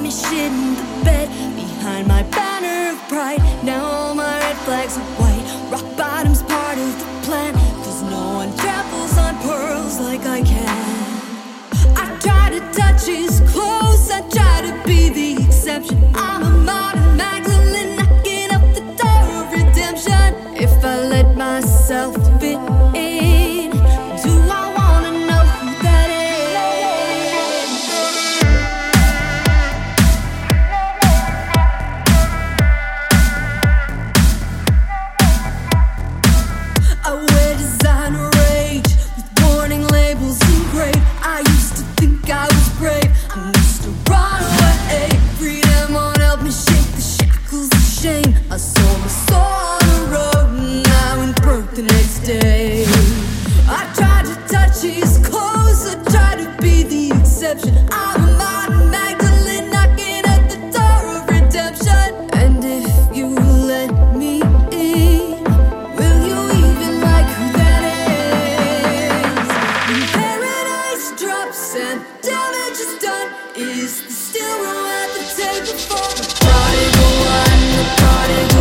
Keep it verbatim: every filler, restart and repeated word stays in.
me shit in the bed behind my banner of pride. Now all my red flags are white. Rock bottom's part of the plan, cause no one tramples on pearls like I can. I try to touch his clothes, I try to be the exception. I'm a modern Magdalene knocking up the door of redemption. If I let myself fit in, do I wanna know who that is? I wear designer rage with warning labels engraved. I used to think I was brave, I used to run away. Freedom won't help me shake the shackles of shame. I sold my soul on the road and I went broke the next day. I tried to touch his clothes, I tried to be the exception. I'm a modern Magdalene knocking at the door of redemption. And if you let me in, will you even like who that is? When paradise drops and damage is done, is there still room at the table for the prodigal one, the prodigal?